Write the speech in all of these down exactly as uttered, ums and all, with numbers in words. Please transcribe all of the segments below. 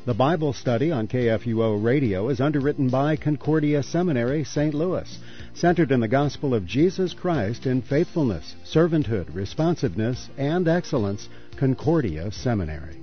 The Bible study on K F U O Radio is underwritten by Concordia Seminary, Saint Louis, centered in the gospel of Jesus Christ in faithfulness, servanthood, responsiveness, and excellence. Concordia Seminary.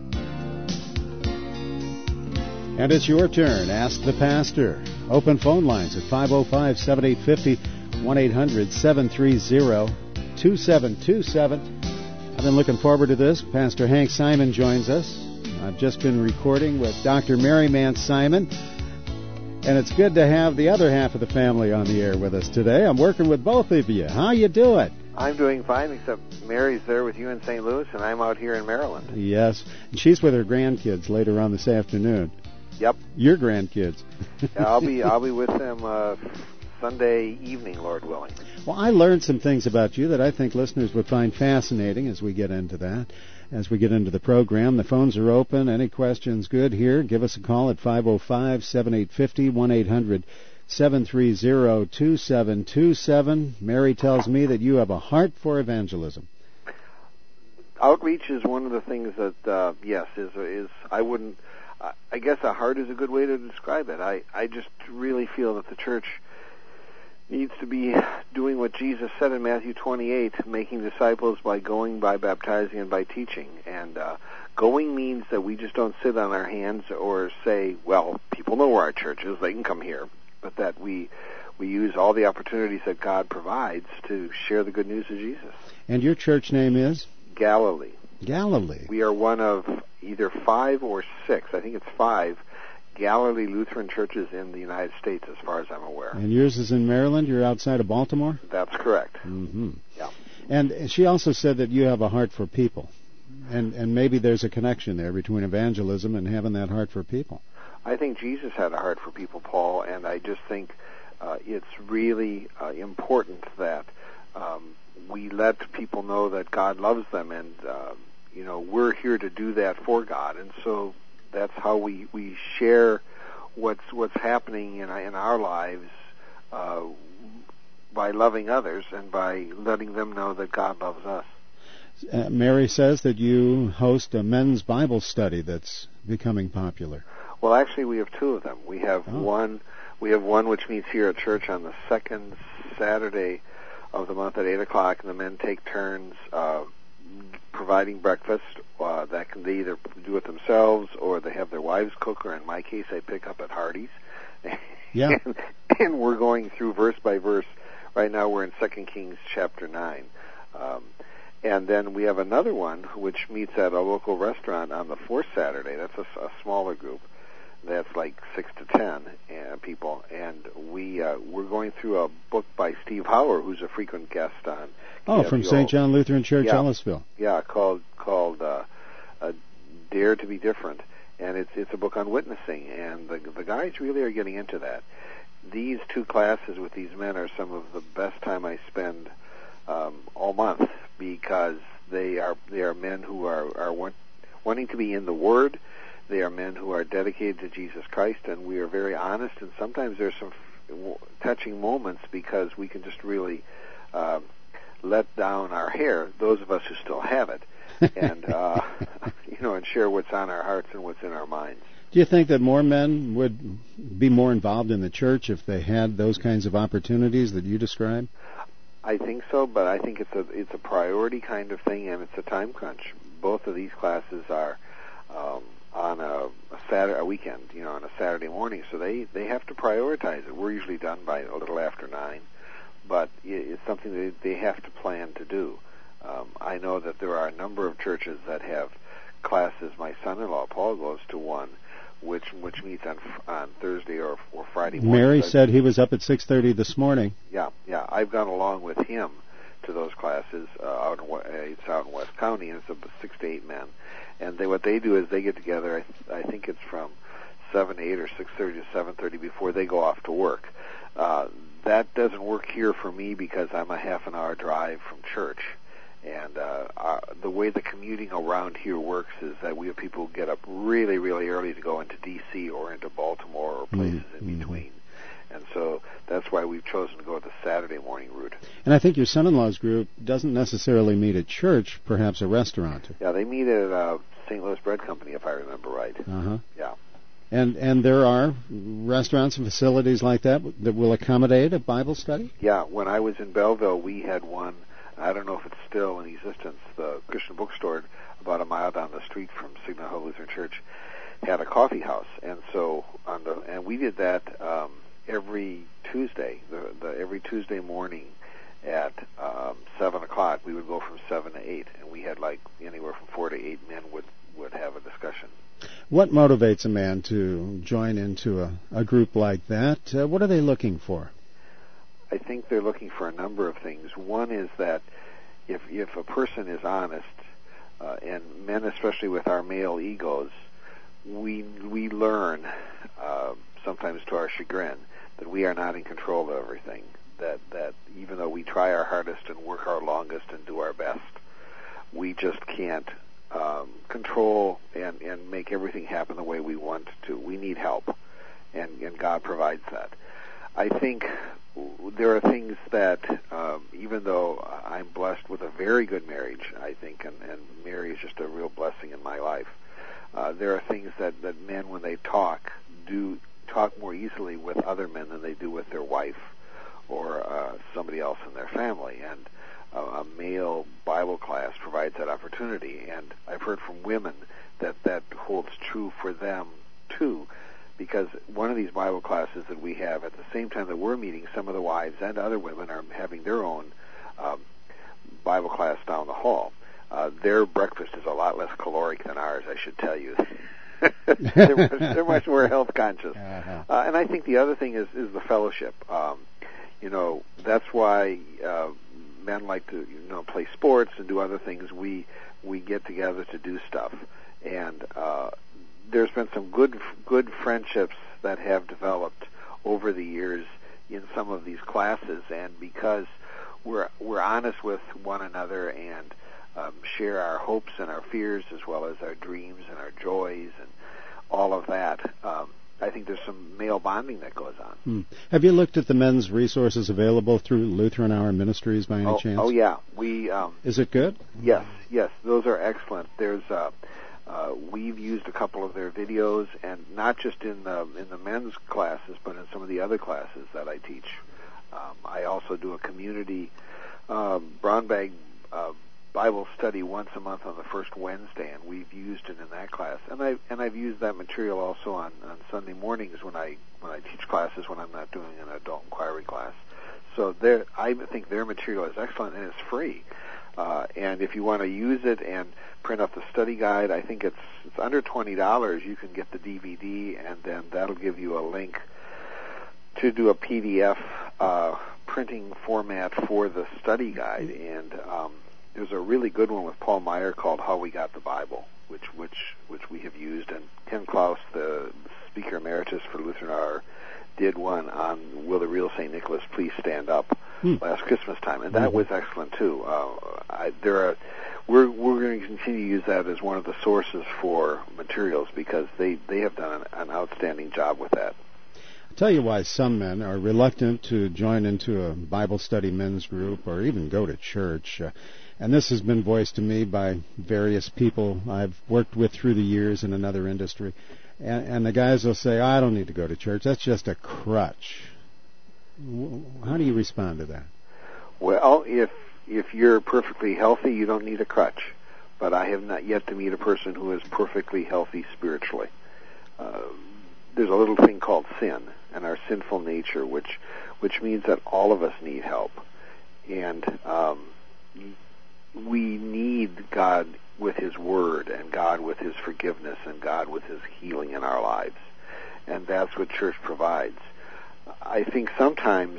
And it's your turn. Ask the Pastor. Open phone lines at five oh five, seven eight five oh, one eight hundred, seven three zero, two seven two seven. I've been looking forward to this. Pastor Hank Simon joins us. I've just been recording with Doctor Mary Mance Simon, and it's good to have the other half of the family on the air with us today. I'm working with both of you. How you doing? I'm doing fine, except Mary's there with you in Saint Louis, and I'm out here in Maryland. Yes, and she's with her grandkids later on this afternoon. Yep. Your grandkids. Yeah, I'll be I'll be with them uh, Sunday evening, Lord willing. Well, I learned some things about you that I think listeners would find fascinating as we get into that. As we get into the program, the phones are open. Any questions good here? Give us a call at five oh five, seven eight five oh, one eight hundred, seven three zero, two seven two seven. Mary tells me that you have a heart for evangelism. Outreach is one of the things that, uh, yes, is is I wouldn't. I guess a heart is a good way to describe it. I I just really feel that the church needs to be doing what Jesus said in Matthew twenty-eight, making disciples by going, by baptizing, and by teaching. And uh, going means that we just don't sit on our hands or say, well, people know where our church is, they can come here, but that we we use all the opportunities that God provides to share the good news of Jesus. And your church name is? Galilee. Galilee. We are one of either five or six, I think it's five, Galilee Lutheran churches in the United States, as far as I'm aware. And yours is in Maryland? You're outside of Baltimore? That's correct. Mm-hmm. Yeah. And she also said that you have a heart for people. And and maybe there's a connection there between evangelism and having that heart for people. I think Jesus had a heart for people, Paul, and I just think uh, it's really uh, important that um, we let people know that God loves them, and uh, you know, we're here to do that for God, and so that's how we, we share what's what's happening in in our lives uh, by loving others and by letting them know that God loves us. Uh, Mary says that you host a men's Bible study that's becoming popular. Well, actually, we have two of them. We have oh. one. We have one which meets here at church on the second Saturday of the month at eight o'clock, and the men take turns Uh, providing breakfast. Uh, that can they either do it themselves or they have their wives cook, or in my case, I pick up at Hardee's. Yeah. and, and we're going through verse by verse. Right now we're in Second Kings chapter nine. Um, and then we have another one which meets at a local restaurant on the fourth Saturday. That's a, a smaller group. That's like six to ten uh, people. And we, uh, we're going through a book by Steve Hauer, who's a frequent guest on Oh, from Saint John Lutheran Church, yeah, Ellisville. Yeah, called called uh, uh, Dare to Be Different, and it's it's a book on witnessing, and the the guys really are getting into that. These two classes with these men are some of the best time I spend um, all month, because they are they are men who are are want, wanting to be in the Word. They are men who are dedicated to Jesus Christ, and we are very honest. And sometimes there's some f- touching moments because we can just really Uh, let down our hair, those of us who still have it, and uh, you know, and share what's on our hearts and what's in our minds. Do you think that more men would be more involved in the church if they had those kinds of opportunities that you describe? I think so, but I think it's a it's a priority kind of thing, and it's a time crunch. Both of these classes are um, on a, a Saturday, a weekend, you know, on a Saturday morning, so they they have to prioritize it. We're usually done by a little after nine. But it's something that they have to plan to do. Um, I know that there are a number of churches that have classes. My son-in-law, Paul, goes to one, which which meets on on Thursday or, or Friday morning. Mary said he was up at six thirty this morning. Yeah, yeah. I've gone along with him to those classes. Uh, out in, it's out in West County, and it's about six to eight men. And they what they do is they get together. I, I think it's from seven to eight or six thirty to seven thirty before they go off to work. Uh, that doesn't work here for me because I'm a half an hour drive from church. And uh, uh, the way the commuting around here works is that we have people who get up really, really early to go into D C or into Baltimore or places mm-hmm. in between. And so that's why we've chosen to go the Saturday morning route. And I think your son-in-law's group doesn't necessarily meet at church, perhaps a restaurant. Yeah, they meet at uh, Saint Louis Bread Company, if I remember right. Uh-huh. Yeah. And and there are restaurants and facilities like that that will accommodate a Bible study? Yeah, when I was in Belleville, we had one. I don't know if it's still in existence. The Christian bookstore about a mile down the street from Signal Hill Lutheran Church had a coffee house, and so on the and we did that um, every Tuesday. The, the every Tuesday morning at um, seven o'clock, we would go from seven to eight, and we had like anywhere from four to eight men would would have a discussion. What motivates a man to join into a, a group like that? Uh, what are they looking for? I think they're looking for a number of things. One is that if if a person is honest, uh, and men especially with our male egos, we we learn uh, sometimes to our chagrin that we are not in control of everything. That that even though we try our hardest and work our longest and do our best, we just can't um, control and, and make everything happen the way we want to. We need help, and, and God provides that. I think there are things that, um, even though I'm blessed with a very good marriage, I think, and, and Mary is just a real blessing in my life, uh, there are things that, that men, when they talk, do talk more easily with other men than they do with their wife or uh, somebody else in their family. And uh, a male Bible class provides that opportunity. And I've heard from women that that holds true for them, too, because one of these Bible classes that we have, at the same time that we're meeting, some of the wives and other women are having their own um, Bible class down the hall. Uh, their breakfast is a lot less caloric than ours, I should tell you. they're, much, they're much more health conscious. Uh-huh. Uh, and I think the other thing is, is the fellowship. Um, you know, that's why uh, men like to, you know, play sports and do other things. We we get together to do stuff. And uh, there's been some good good friendships that have developed over the years in some of these classes, and because we're we're honest with one another and um, share our hopes and our fears as well as our dreams and our joys and all of that, um, I think there's some male bonding that goes on. Hmm. Have you looked at the men's resources available through Lutheran Hour Ministries by any oh, chance? Oh yeah, we. Um, Is it good? Yes, yes, those are excellent. There's. Uh, Uh, we've used a couple of their videos, and not just in the in the men's classes, but in some of the other classes that I teach. Um, I also do a community uh, brown bag uh, Bible study once a month on the first Wednesday, and we've used it in that class. And I and I've used that material also on, on Sunday mornings when I when I teach classes when I'm not doing an adult inquiry class. So there, I think their material is excellent and it's free. Uh, and if you want to use it and print up the study guide, I think it's it's under twenty dollars. You can get the D V D, and then that'll give you a link to do a P D F uh, printing format for the study guide. And um, there's a really good one with Paul Meyer called "How We Got the Bible," which which which we have used. And Ken Klaus, the Speaker Emeritus for Lutheran Hour, did one on "Will the Real Saint Nicholas Please Stand Up" hmm. last Christmas time, and that was excellent too. Uh, I, there are, we're we're going to continue to use that as one of the sources for materials because they, they have done an, an outstanding job with that. I'll tell you why some men are reluctant to join into a Bible study men's group or even go to church. Uh, and this has been voiced to me by various people I've worked with through the years in another industry. And, and the guys will say, I don't need to go to church. That's just a crutch. How do you respond to that? Well, if if you're perfectly healthy, you don't need a crutch. But I have not yet to meet a person who is perfectly healthy spiritually. Uh, there's a little thing called sin and our sinful nature, which which means that all of us need help. And um, we need God with His Word, and God with His forgiveness, and God with His healing in our lives. And that's what church provides. I think sometimes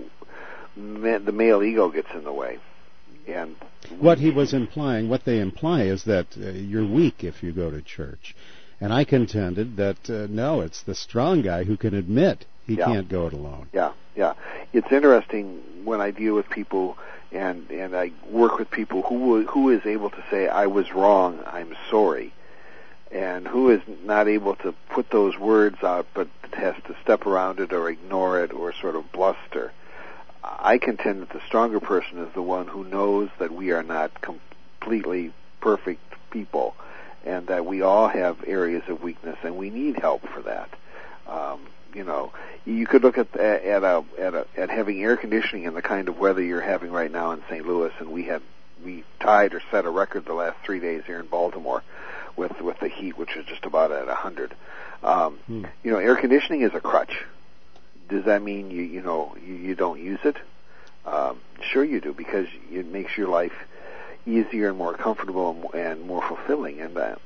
men, the male ego gets in the way. And what he was implying, what they imply is that uh, you're weak if you go to church. And I contended that, uh, no, it's the strong guy who can admit he yeah. can't go it alone. Yeah, yeah. It's interesting when I deal with people and, and I work with people who who is able to say, I was wrong, I'm sorry. And who is not able to put those words out but has to step around it or ignore it or sort of bluster? I contend that the stronger person is the one who knows that we are not completely perfect people and that we all have areas of weakness and we need help for that. Um, you know, you could look at at a, at a, at having air conditioning in the kind of weather you're having right now in Saint Louis, and we had we tied or set a record the last three days here in Baltimore with with the heat, which is just about at a hundred. Um, hmm. You know, air conditioning is a crutch. Does that mean you you know you, you don't use it? Um, sure you do, because it makes your life easier and more comfortable and, and more fulfilling. And uh,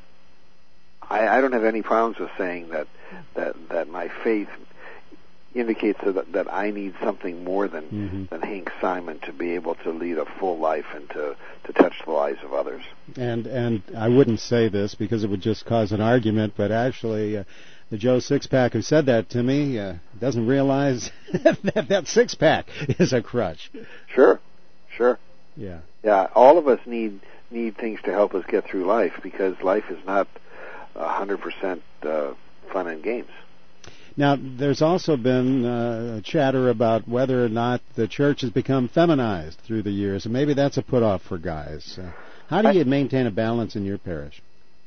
I, I don't have any problems with saying that that that my faith indicates that, that I need something more than mm-hmm. than Hank Simon to be able to lead a full life and to, to touch the lives of others. And and I wouldn't say this because it would just cause an argument, but actually uh, the Joe Sixpack who said that to me uh, doesn't realize that that six-pack is a crutch. Sure, sure. Yeah. Yeah, all of us need need things to help us get through life, because life is not one hundred percent uh, fun and games. Now, there's also been uh, chatter about whether or not the church has become feminized through the years, and maybe that's a put-off for guys. Uh, how do you I, maintain a balance in your parish?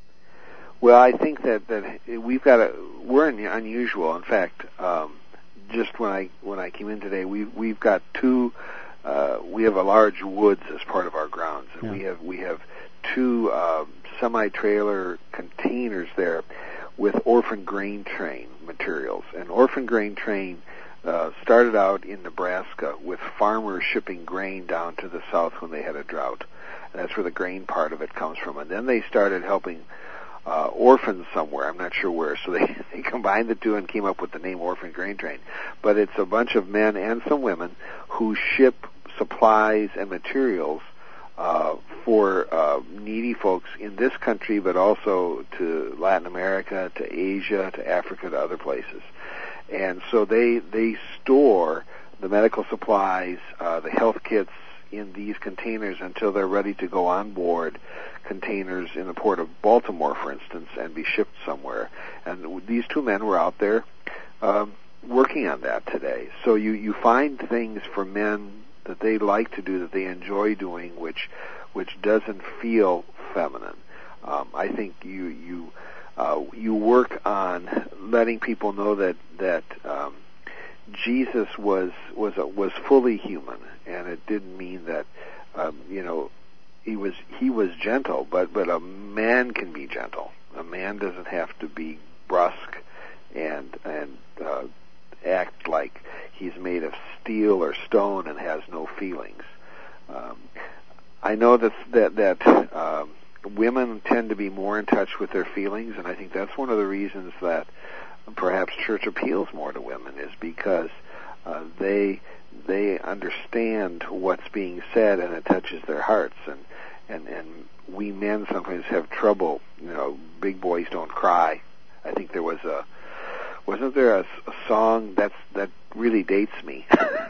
Well, I think that, that we've got a we're unusual. In fact, um, just when I when I came in today, we we've got two. Uh, we have a large woods as part of our grounds, and yeah. we have we have two uh, semi-trailer containers there with orphan grain train materials. And orphan grain train uh, started out in Nebraska with farmers shipping grain down to the south when they had a drought. And that's where the grain part of it comes from. And then they started helping uh, orphans somewhere. I'm not sure where. So they, they combined the two and came up with the name Orphan Grain Train. But it's a bunch of men and some women who ship supplies and materials Uh, for uh, needy folks in this country, but also to Latin America, to Asia, to Africa, to other places. And so they they store the medical supplies, uh, the health kits in these containers until they're ready to go on board containers in the port of Baltimore, for instance, and be shipped somewhere. And these two men were out there um, working on that today. So you, you find things for men that they like to do, that they enjoy doing, which which doesn't feel feminine. Um, I think you you uh, you work on letting people know that that um, Jesus was was a, was fully human, and it didn't mean that um, you know he was he was gentle, but but a man can be gentle. A man doesn't have to be brusque and and uh, act like he's made of steel or stone and has no feelings. Um, I know that that, that um, women tend to be more in touch with their feelings, and I think that's one of the reasons that perhaps church appeals more to women, is because uh, they they understand what's being said and it touches their hearts, and and and we men sometimes have trouble. You know, big boys don't cry. I think there was a Wasn't there a, a song that's that really dates me?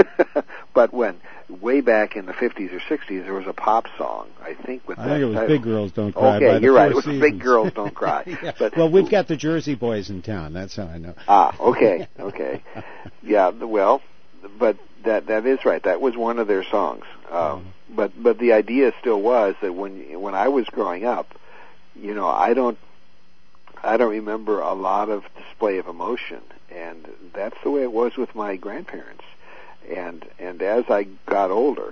But when way back in the fifties or sixties, there was a pop song. I think with I that think it was title. Big Girls Don't Cry. Okay, by the you're right. It was Seasons. Big Girls Don't Cry. Yeah. But well, we've got the Jersey Boys in town. That's how I know. Ah, okay, okay. Yeah, well, but that that is right. That was one of their songs. Um, mm-hmm. But but the idea still was that when when I was growing up, you know, I don't. I don't remember a lot of display of emotion, and that's the way it was with my grandparents. And and as I got older,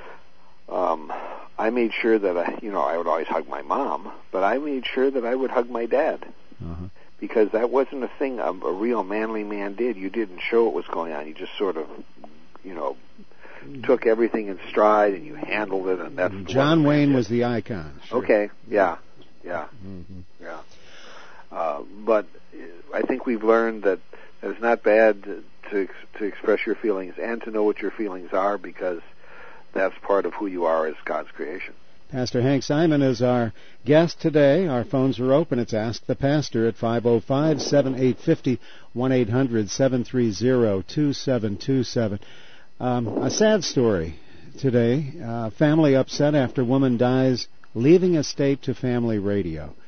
um, I made sure that I, you know, I would always hug my mom, but I made sure that I would hug my dad, uh-huh. because that wasn't a thing a, a real manly man did. You didn't show what was going on. You just sort of, you know, took everything in stride and you handled it, and that's John Wayne was the icon. Sure. Okay, yeah, yeah, mm-hmm. yeah. Uh, but I think we've learned that it's not bad to, to to express your feelings and to know what your feelings are, because that's part of who you are as God's creation. Pastor Hank Simon is our guest today. Our phones are open. It's Ask the Pastor at five oh five, seven eight five oh, one eight hundred, seven three zero, two seven two seven. Um, a sad story today. Uh, family upset after woman dies leaving estate to family radio.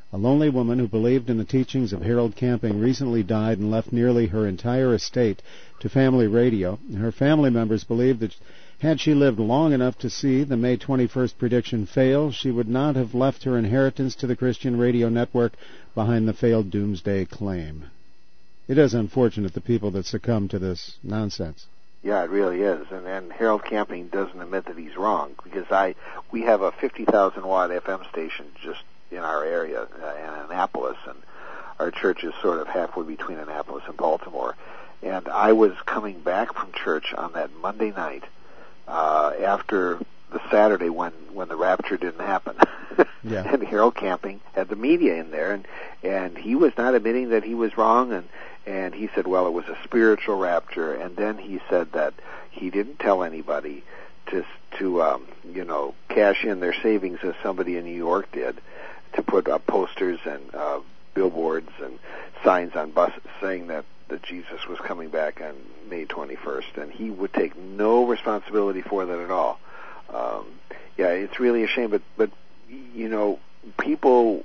A lonely woman who believed in the teachings of Harold Camping recently died and left nearly her entire estate to Family Radio. Her family members believe that had she lived long enough to see the May twenty-first prediction fail, she would not have left her inheritance to the Christian radio network behind the failed doomsday claim. It is unfortunate, the people that succumb to this nonsense. Yeah, it really is, and, and Harold Camping doesn't admit that he's wrong, because I we have a fifty thousand watt F M station just in our area, uh, in Annapolis, and our church is sort of halfway between Annapolis and Baltimore. And I was coming back from church on that Monday night uh, after the Saturday when, when the rapture didn't happen. Yeah. And Harold Camping had the media in there, and, and he was not admitting that he was wrong, and, and he said, well, it was a spiritual rapture, and then he said that he didn't tell anybody to, to um, you know, cash in their savings as somebody in New York did, to put up posters and uh, billboards and signs on buses saying that, that Jesus was coming back on May twenty-first, and he would take no responsibility for that at all. Um, yeah, it's really a shame, but, but you know, people,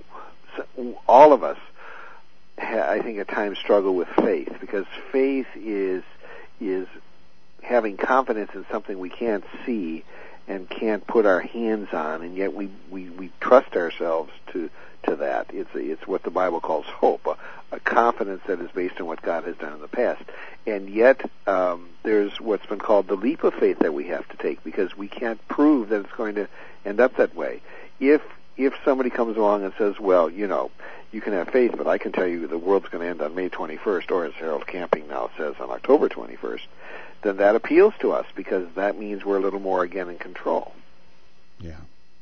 all of us, ha- I think at times struggle with faith, because faith is is having confidence in something we can't see and can't put our hands on, and yet we, we, we trust ourselves to to that. It's it's what the Bible calls hope, a, a confidence that is based on what God has done in the past. And yet um, there's what's been called the leap of faith that we have to take, because we can't prove that it's going to end up that way. If if somebody comes along and says, well, you know, you can have faith, but I can tell you the world's going to end on May twenty-first, or as Harold Camping now says, on October twenty-first, then that appeals to us, because that means we're a little more, again, in control. Yeah.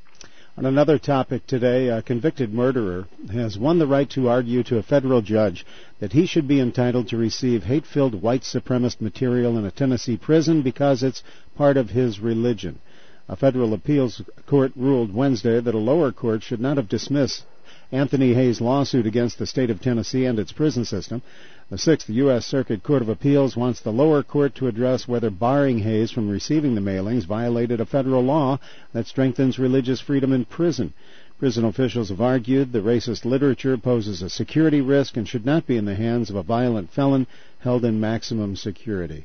On another topic today, a convicted murderer has won the right to argue to a federal judge that he should be entitled to receive hate-filled white supremacist material in a Tennessee prison because it's part of his religion. A federal appeals court ruled Wednesday that a lower court should not have dismissed Anthony Hayes' lawsuit against the state of Tennessee and its prison system. The Sixth U S Circuit Court of Appeals wants the lower court to address whether barring Hayes from receiving the mailings violated a federal law that strengthens religious freedom in prison. Prison officials have argued the racist literature poses a security risk and should not be in the hands of a violent felon held in maximum security.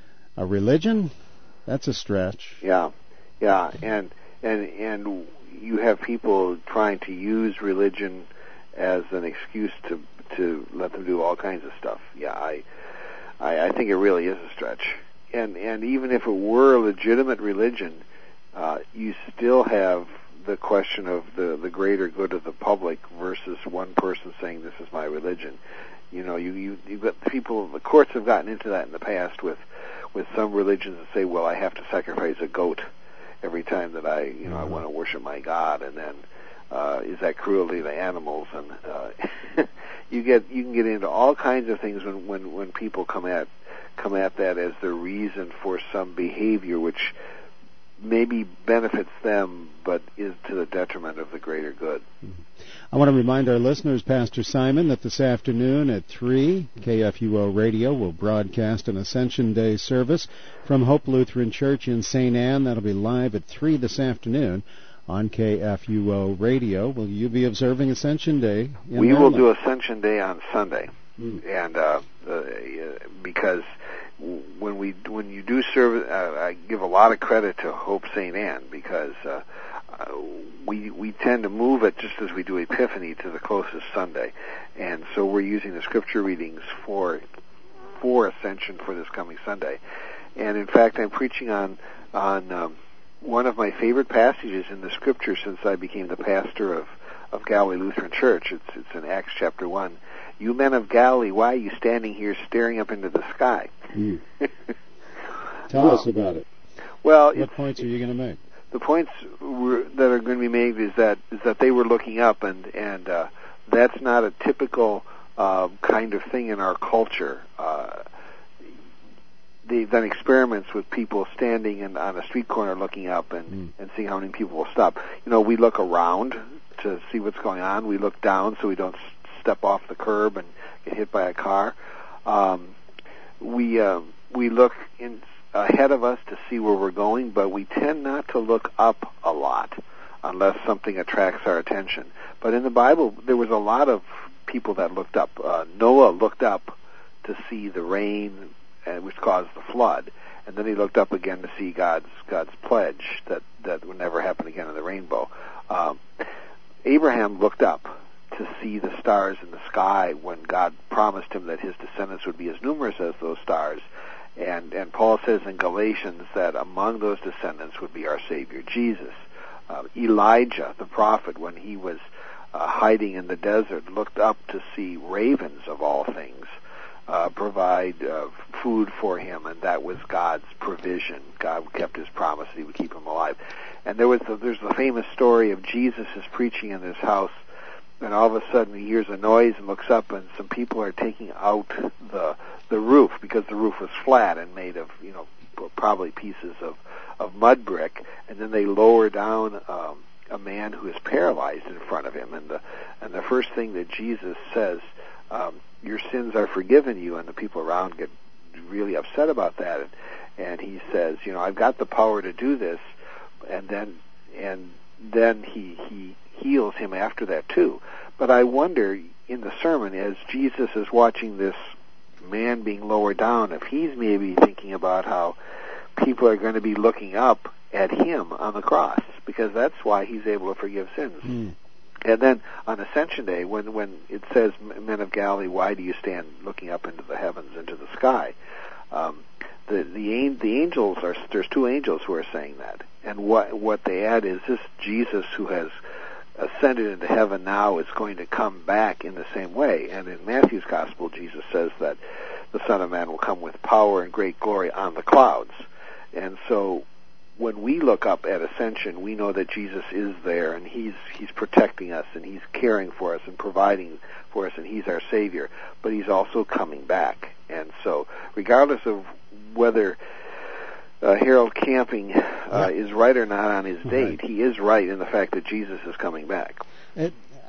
A religion? That's a stretch. Yeah, yeah, and and and you have people trying to use religion as an excuse to to let them do all kinds of stuff. Yeah, I, I, I think it really is a stretch. And and even if it were a legitimate religion, uh, you still have the question of the, the greater good of the public versus one person saying this is my religion. You know, you, you you've got people. The courts have gotten into that in the past with with some religions that say, well, I have to sacrifice a goat every time that I you know mm-hmm. I want to worship my God, and then uh, is that cruelty to animals? And uh, you get you can get into all kinds of things when, when, when people come at come at that as the reason for some behavior which maybe benefits them but is to the detriment of the greater good. I want to remind our listeners, Pastor Simon, that this afternoon at three, K F U O Radio will broadcast an Ascension Day service from Hope Lutheran Church in Saint Anne. That'll be live at three this afternoon on K F U O Radio. Will you be observing Ascension Day? We will do Ascension Day on Sunday, mm. and uh, uh, because when we when you do service, uh, I give a lot of credit to Hope Saint Anne, because uh, uh, we we tend to move it just as we do Epiphany to the closest Sunday, and so we're using the scripture readings for for Ascension for this coming Sunday, and in fact I'm preaching on on um, one of my favorite passages in the scripture since I became the pastor of of Galilee Lutheran Church. It's it's in Acts chapter one. You men of Galilee, why are you standing here staring up into the sky? Mm. Tell well, us about it. Well, what points are you going to make? The points were, that are going to be made is that is that they were looking up, and and uh, that's not a typical uh, kind of thing in our culture. Uh, they've done experiments with people standing in, on a street corner looking up and, mm. and seeing how many people will stop. You know, we look around to see what's going on. We look down so we don't step off the curb and get hit by a car. Um, we uh, we look in, ahead of us to see where we're going, but we tend not to look up a lot. unless something attracts our attention. But in the Bible, there was a lot of people that looked up. Uh, Noah looked up to see the rain, uh, which caused the flood, and then he looked up again to see God's God's pledge that that would never happen again in the rainbow. Um, Abraham looked up to see the stars in the sky when God promised him that his descendants would be as numerous as those stars. And, and Paul says in Galatians that among those descendants would be our Savior, Jesus. Uh, Elijah, the prophet, when he was uh, hiding in the desert, looked up to see ravens, of all things, uh, provide uh, food for him, and that was God's provision. God kept his promise that he would keep him alive. And there was the, there's the famous story of Jesus is preaching in this house, and all of a sudden he hears a noise and looks up, and some people are taking out the the roof, because the roof was flat and made of, you know, probably pieces of, of mud brick, and then they lower down um, a man who is paralyzed in front of him, and the and the first thing that Jesus says, um, your sins are forgiven you, and the people around get really upset about that, and, and he says, you know, I've got the power to do this, and then and then he he heals him after that too. But I wonder, in the sermon, as Jesus is watching this man being lowered down, if he's maybe thinking about how people are going to be looking up at him on the cross, because that's why he's able to forgive sins. Mm. And then on Ascension Day, when when it says, men of Galilee, why do you stand looking up into the heavens, into the sky? Um, the the the angels are, there's two angels who are saying that, and what what they add is this Jesus who has ascended into heaven now is going to come back in the same way. And in Matthew's Gospel, Jesus says that the Son of Man will come with power and great glory on the clouds. And so when we look up at Ascension, we know that Jesus is there, and he's he's protecting us, and he's caring for us and providing for us, and he's our Savior. But he's also coming back. And so regardless of whether Uh, Harold Camping uh, is right or not on his date, right, he is right in the fact that Jesus is coming back. It,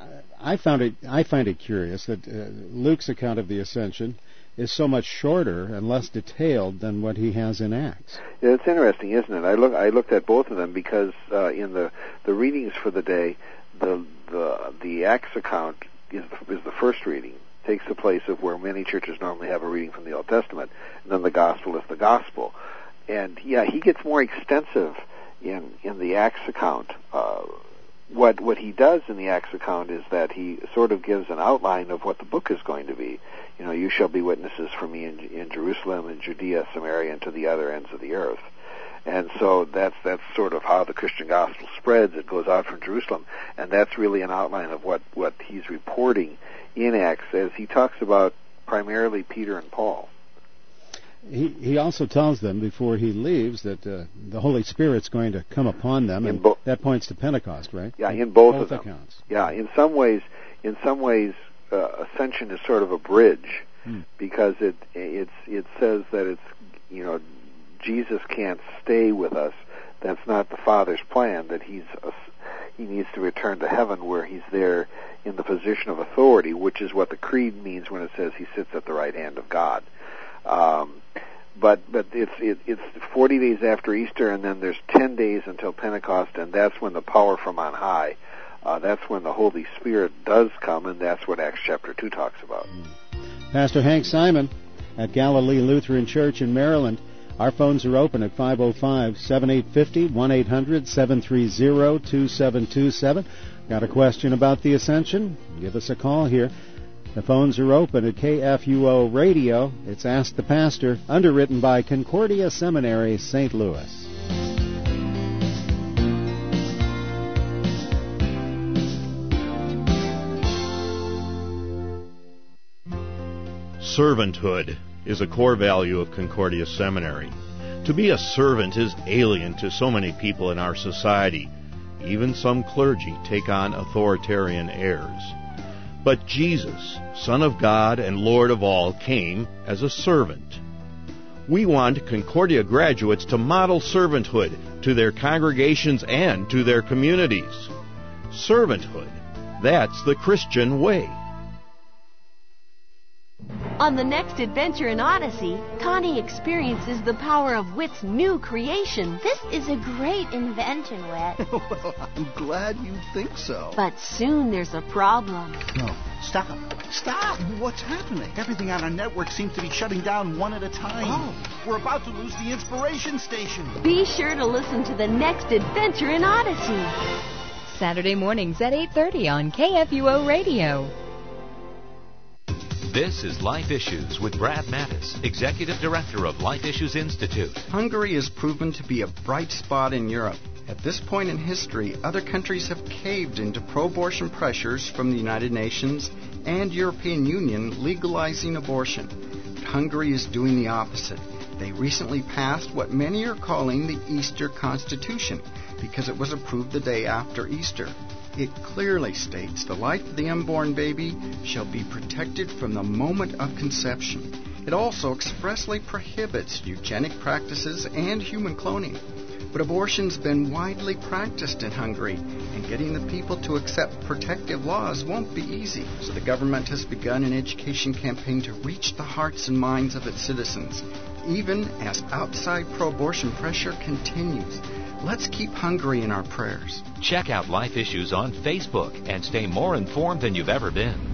I found it. I find it curious that uh, Luke's account of the Ascension is so much shorter and less detailed than what he has in Acts. Yeah, it's interesting, isn't it? I look. I looked at both of them because uh, in the the readings for the day, the the the Acts account is is the first reading. Takes the place of where many churches normally have a reading from the Old Testament, and then the Gospel is the Gospel. And yeah, he gets more extensive in in the Acts account. Uh, what what he does in the Acts account is that he sort of gives an outline of what the book is going to be. You know, you shall be witnesses for me in, in Jerusalem and Judea, Samaria, and to the other ends of the earth. And so that's that's sort of how the Christian gospel spreads. It goes out from Jerusalem, and that's really an outline of what, what he's reporting in Acts, as he talks about primarily Peter and Paul. He he also tells them before he leaves that uh, the Holy Spirit's going to come upon them, and bo- that points to Pentecost, right? Yeah, in both, both of them. accounts. Yeah, in some ways, in some ways, uh, Ascension is sort of a bridge hmm. because it it's it says that it's, you know, Jesus can't stay with us. That's not the Father's plan. That he's a, he needs to return to heaven where he's there in the position of authority, which is what the Creed means when it says he sits at the right hand of God. Um, but but it's it, it's forty days after Easter, and then there's ten days until Pentecost, and that's when the power from on high, uh, that's when the Holy Spirit does come, and that's what Acts chapter two talks about. Pastor Hank Simon at Galilee Lutheran Church in Maryland. Our phones are open at five oh five, seven eight five oh, one eight hundred, seven three zero, two seven two seven. Got a question about the Ascension? Give us a call here. The phones are open at K F U O Radio. It's Ask the Pastor, underwritten by Concordia Seminary, Saint Louis. Servanthood is a core value of Concordia Seminary. To be a servant is alien to so many people in our society. Even some clergy take on authoritarian airs. But Jesus, Son of God and Lord of all, came as a servant. We want Concordia graduates to model servanthood to their congregations and to their communities. Servanthood, that's the Christian way. On the next adventure in Odyssey, Connie experiences the power of Wit's new creation. This is a great invention, Wit. Well, I'm glad you think so. But soon there's a problem. No, stop. Stop! What's happening? Everything on our network seems to be shutting down one at a time. Oh, we're about to lose the inspiration station. Be sure to listen to the next adventure in Odyssey. Saturday mornings at eight thirty on K F U O Radio. This is Life Issues with Brad Mattis, Executive Director of Life Issues Institute. Hungary has proven to be a bright spot in Europe. At this point in history, other countries have caved into pro-abortion pressures from the United Nations and European Union legalizing abortion. But Hungary is doing the opposite. They recently passed what many are calling the Easter Constitution because it was approved the day after Easter. It clearly states the life of the unborn baby shall be protected from the moment of conception. It also expressly prohibits eugenic practices and human cloning. But abortion's been widely practiced in Hungary, and getting the people to accept protective laws won't be easy. So the government has begun an education campaign to reach the hearts and minds of its citizens, even as outside pro-abortion pressure continues. Let's keep Hungary in our prayers. Check out Life Issues on Facebook and stay more informed than you've ever been.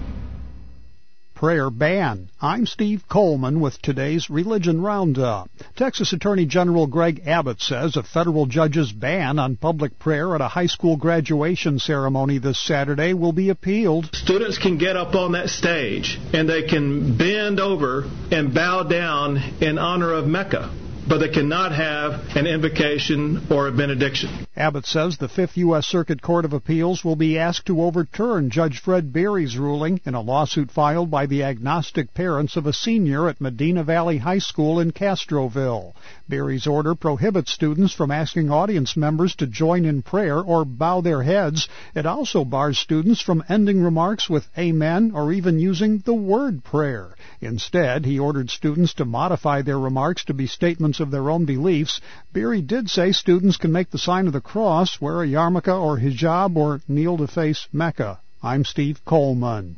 Prayer ban. I'm Steve Coleman with today's Religion Roundup. Texas Attorney General Greg Abbott says a federal judge's ban on public prayer at a high school graduation ceremony this Saturday will be appealed. Students can get up on that stage and they can bend over and bow down in honor of Mecca, but they cannot have an invocation or a benediction. Abbott says the Fifth U S Circuit Court of Appeals will be asked to overturn Judge Fred Berry's ruling in a lawsuit filed by the agnostic parents of a senior at Medina Valley High School in Castroville. Berry's order prohibits students from asking audience members to join in prayer or bow their heads. It also bars students from ending remarks with amen or even using the word prayer. Instead, he ordered students to modify their remarks to be statements of their own beliefs. Berry did say students can make the sign of the cross, wear a yarmulke or hijab, or kneel to face Mecca. I'm Steve Coleman.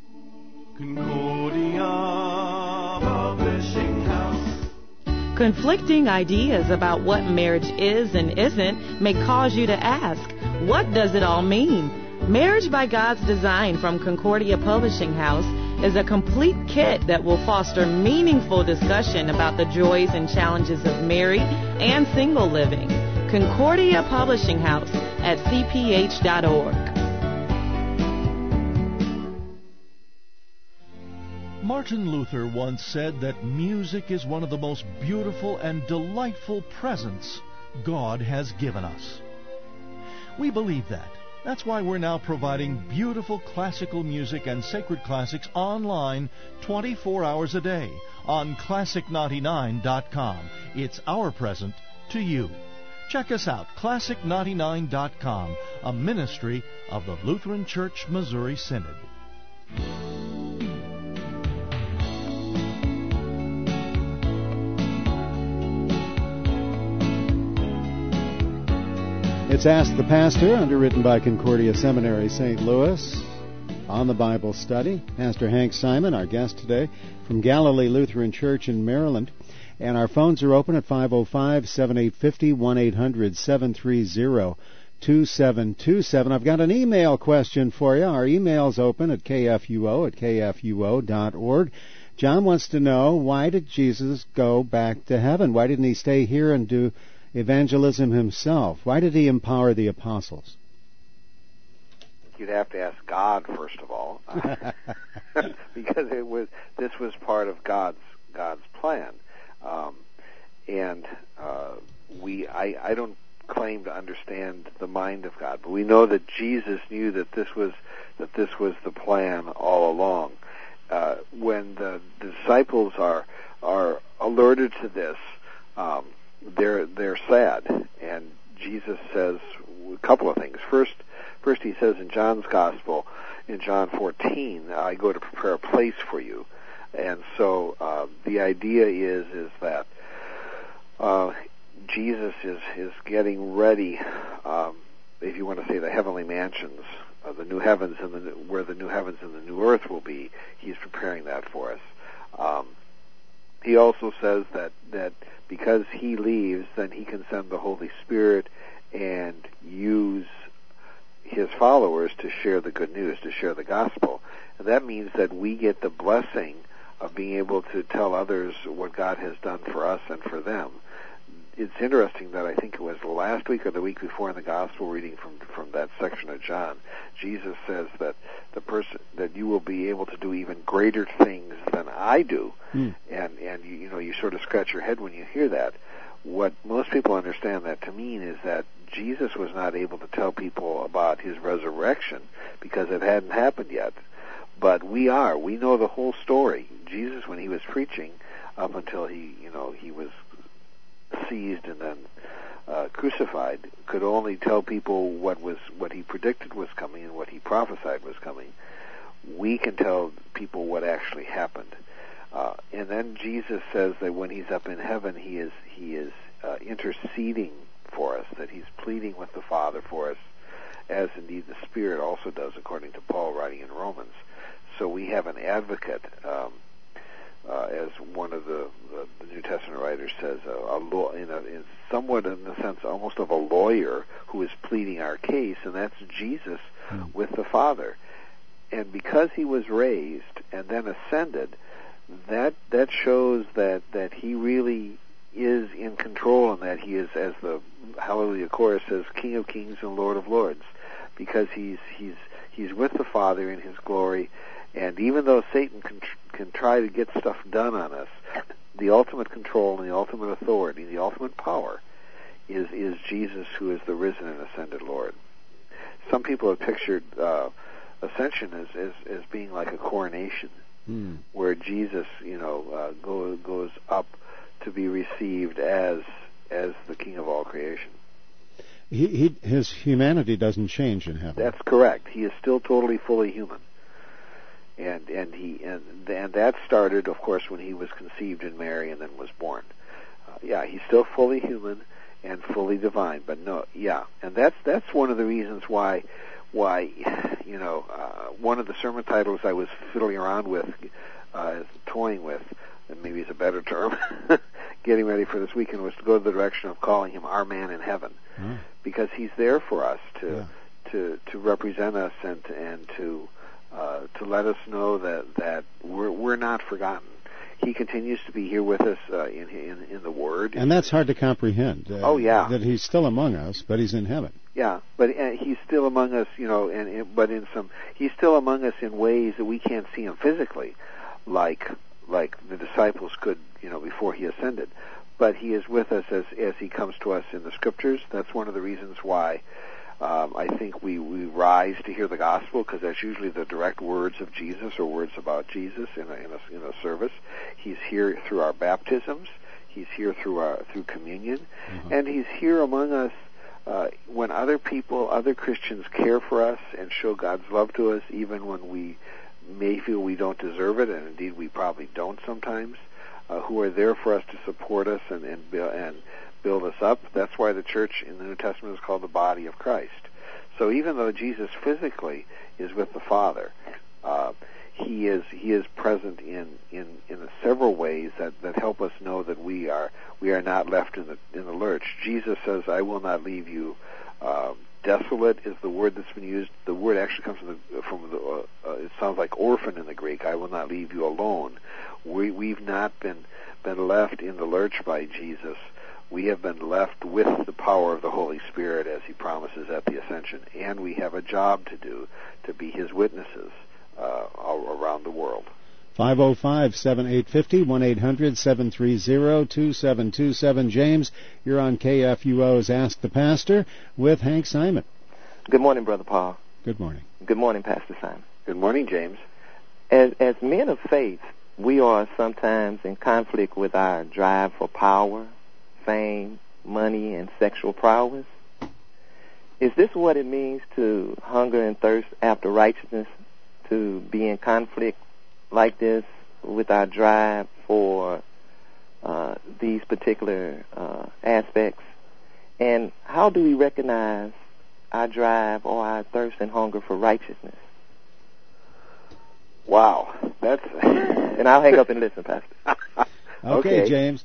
Concordia Publishing House. Conflicting ideas about what marriage is and isn't may cause you to ask, what does it all mean? Marriage by God's Design from Concordia Publishing House is a complete kit that will foster meaningful discussion about the joys and challenges of married and single living. Concordia Publishing House at c p h dot org. Martin Luther once said that music is one of the most beautiful and delightful presents God has given us. We believe that. That's why we're now providing beautiful classical music and sacred classics online twenty-four hours a day on classic ninety-nine dot com. It's our present to you. Check us out, classic ninety-nine dot com, a ministry of the Lutheran Church Missouri Synod. It's Ask the Pastor, underwritten by Concordia Seminary, Saint Louis, on the Bible study. Pastor Hank Simon, our guest today, from Galilee Lutheran Church in Maryland. And our phones are open at five oh five, seven eight five oh, one eight hundred, seven three zero, two seven two seven. I've got an email question for you. Our email's open at k f u o at k f u o dot org. John wants to know, why did Jesus go back to heaven? Why didn't he stay here and do evangelism himself? Why did he empower the apostles? You'd have to ask God, first of all, because it was this was part of God's God's plan. Um, and uh, we, I, I don't claim to understand the mind of God, but we know that Jesus knew that this was that this was the plan all along. Uh, when the disciples are are alerted to this, um, they're they're sad, and Jesus says a couple of things. First, first he says in John's Gospel, in John fourteen, I go to prepare a place for you. And so uh, the idea is is that uh, Jesus is is getting ready, um, if you want to say the heavenly mansions, uh, the new heavens and the new, where the new heavens and the new earth will be. He's preparing that for us. Um, he also says that, that because he leaves, then he can send the Holy Spirit and use his followers to share the good news, to share the gospel. And that means that we get the blessing of being able to tell others what God has done for us and for them. It's interesting that I think it was last week or the week before in the gospel reading from from that section of John, Jesus says that the person that you will be able to do even greater things than I do. Mm. And and you, you know, you sort of scratch your head when you hear that. What most people understand that to mean is that Jesus was not able to tell people about his resurrection because it hadn't happened yet. But we are. We know the whole story. Jesus, when he was preaching, up until he, you know, he was seized and then uh, crucified, could only tell people what was what he predicted was coming and what he prophesied was coming. We can tell people what actually happened. Uh, and then Jesus says that when he's up in heaven, he is he is uh, interceding for us, that he's pleading with the Father for us, as indeed the Spirit also does, according to Paul writing in Romans. So we have an advocate, um, uh, as one of the, the, the New Testament writers says, a, a law, in a, in somewhat in the sense almost of a lawyer who is pleading our case, and that's Jesus mm. with the Father. And because he was raised and then ascended, that that shows that, that he really is in control, and that he is, as the Hallelujah chorus says, King of Kings and Lord of Lords, because he's he's he's with the Father in his glory. And even though Satan can can try to get stuff done on us, the ultimate control and the ultimate authority, the ultimate power, is is Jesus, who is the risen and ascended Lord. Some people have pictured uh, ascension as, as as being like a coronation, mm. where Jesus, you know, uh, go, goes up to be received as as the King of all creation. He, he his humanity doesn't change in heaven. That's correct. He is still totally, fully human. And and he and and that started, of course, when he was conceived in Mary and then was born. Uh, yeah, he's still fully human and fully divine. But no, yeah, and that's that's one of the reasons why why you know uh, one of the sermon titles I was fiddling around with, uh, toying with, and maybe it's a better term, getting ready for this weekend, was to go the direction of calling him our man in heaven, mm. because he's there for us to yeah. to to represent us and and to. Uh, to let us know that, that we're we're not forgotten. He continues to be here with us uh, in, in in the Word, and that's hard to comprehend. Uh, oh yeah, that he's still among us, but he's in heaven. Yeah, but uh, he's still among us, you know, and, and but in some, he's still among us in ways that we can't see him physically, like like the disciples could, you know, before he ascended. But he is with us as as he comes to us in the Scriptures. That's one of the reasons why. Um, I think we, we rise to hear the gospel, because that's usually the direct words of Jesus or words about Jesus in a, in a, in a service. He's here through our baptisms. He's here through our through communion, mm-hmm. and he's here among us uh, when other people, other Christians, care for us and show God's love to us, even when we may feel we don't deserve it, and indeed we probably don't sometimes. Uh, who are there for us to support us and and and. build us up. That's why the church in the New Testament is called the body of Christ. So even though Jesus physically is with the Father, uh, he is he is present in in, in several ways that, that help us know that we are we are not left in the in the lurch. Jesus says, "I will not leave you uh, desolate." Is the word that's been used. The word actually comes from the from the. Uh, uh, it sounds like orphan in the Greek. I will not leave you alone. We we've not been been left in the lurch by Jesus. We have been left with the power of the Holy Spirit, as he promises at the Ascension, and we have a job to do to be his witnesses uh, all around the world. five oh five, seven eight five oh, one eight hundred, seven three zero, two seven two seven. James, you're on K F U O's Ask the Pastor with Hank Simon. Good morning, Brother Paul. Good morning. Good morning, Pastor Simon. Good morning, James. As, as men of faith, we are sometimes in conflict with our drive for power, fame, money, and sexual prowess. Is this what it means to hunger and thirst after righteousness, to be in conflict like this with our drive for uh, these particular uh, aspects? And how do we recognize our drive or our thirst and hunger for righteousness? Wow, that's... and I'll hang up and listen, Pastor. Okay, okay, James.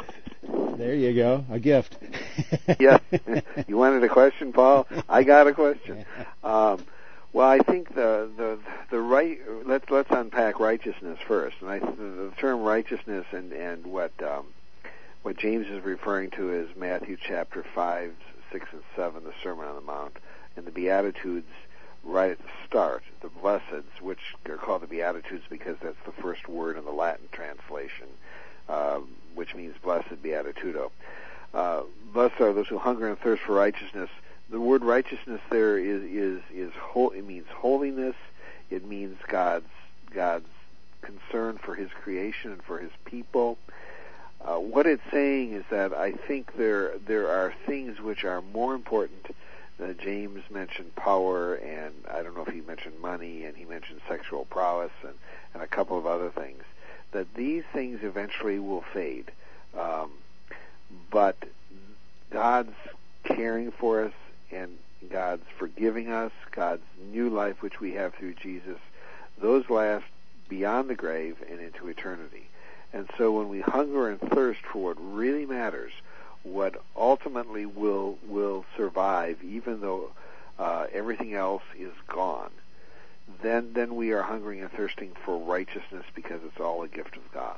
There you go. A gift. Yeah. You wanted a question, Paul? I got a question. Um, well, I think the the the right. Let's let's unpack righteousness first. And I the term righteousness and and what um, what James is referring to is Matthew chapter five, six, and seven, the Sermon on the Mount, and the Beatitudes. Right at the start, the blesseds, which are called the Beatitudes because that's the first word in the Latin translation, uh, which means blessed, beatitudo. Uh, blessed are those who hunger and thirst for righteousness. The word righteousness there is is is whole, it means holiness. It means God's God's concern for His creation and for His people. Uh, what it's saying is that I think there there are things which are more important. Uh, James mentioned power, and I don't know if he mentioned money, and he mentioned sexual prowess, and, and a couple of other things, that these things eventually will fade. Um, but God's caring for us, and God's forgiving us, God's new life which we have through Jesus, those last beyond the grave and into eternity. And so when we hunger and thirst for what really matters, what ultimately will will survive, even though uh, everything else is gone, then then we are hungering and thirsting for righteousness because it's all a gift of God.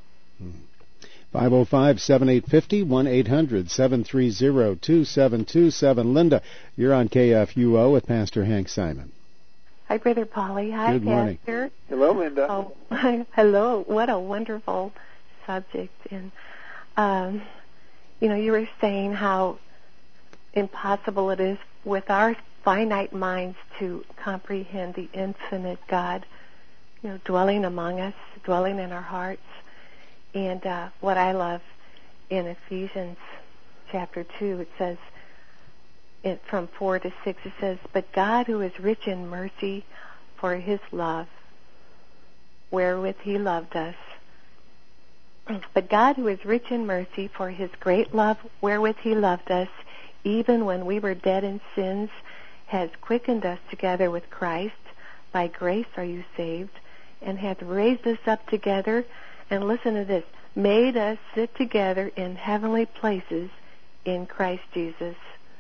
five oh five, seven eight five oh, one eight hundred, seven three zero, two seven two seven. Linda, you're on K F U O with Pastor Hank Simon. Hi, Brother Polly. Hi, Good morning. Pastor. Hello, Linda. Oh, hello. What a wonderful subject. And um, you know, you were saying how impossible it is with our finite minds to comprehend the infinite God, you know, dwelling among us, dwelling in our hearts. And uh, what I love in Ephesians chapter two, it says, it, from four to six, it says, "But God, who is rich in mercy, for His love, wherewith He loved us, But God, who is rich in mercy, for His great love wherewith He loved us, even when we were dead in sins, has quickened us together with Christ. By grace are you saved, and hath raised us up together," and listen to this, "made us sit together in heavenly places in Christ Jesus."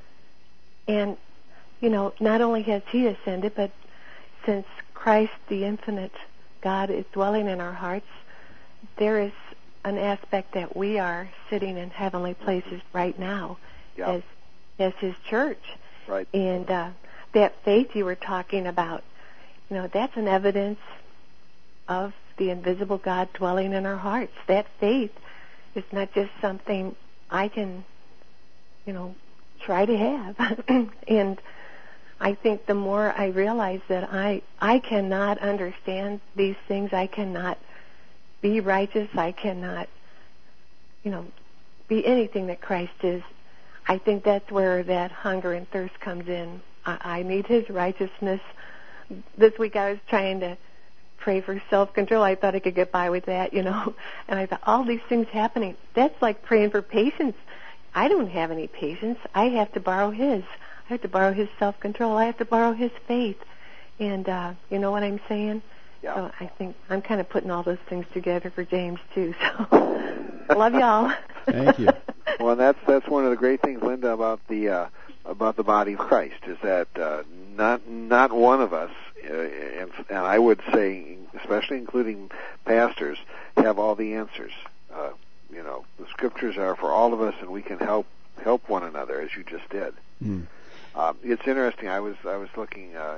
And, you know, not only has He ascended, but since Christ, the infinite God, is dwelling in our hearts, there is an aspect that we are sitting in heavenly places right now, yeah. as as His church. Right. And uh, that faith you were talking about, you know, that's an evidence of the invisible God dwelling in our hearts. That faith is not just something I can, you know, try to have. And I think the more I realize that I I cannot understand these things, I cannot be righteous, I cannot, you know, be anything that Christ is, I think that's where that hunger and thirst comes in. I, I need His righteousness. This week I was trying to pray for self-control. I thought I could get by with that, you know. And I thought, all these things happening, that's like praying for patience. I don't have any patience. I have to borrow His. I have to borrow His self-control. I have to borrow His faith. And uh, you know what I'm saying? Yeah. So I think I'm kind of putting all those things together for James, too. So love y'all. Thank you. Well, that's that's one of the great things, Linda, about the uh, about the body of Christ, is that uh, not not one of us, uh, and, and I would say, especially including pastors, have all the answers. Uh, you know, the Scriptures are for all of us, and we can help help one another, as you just did. Mm. Um, it's interesting. I was I was looking uh,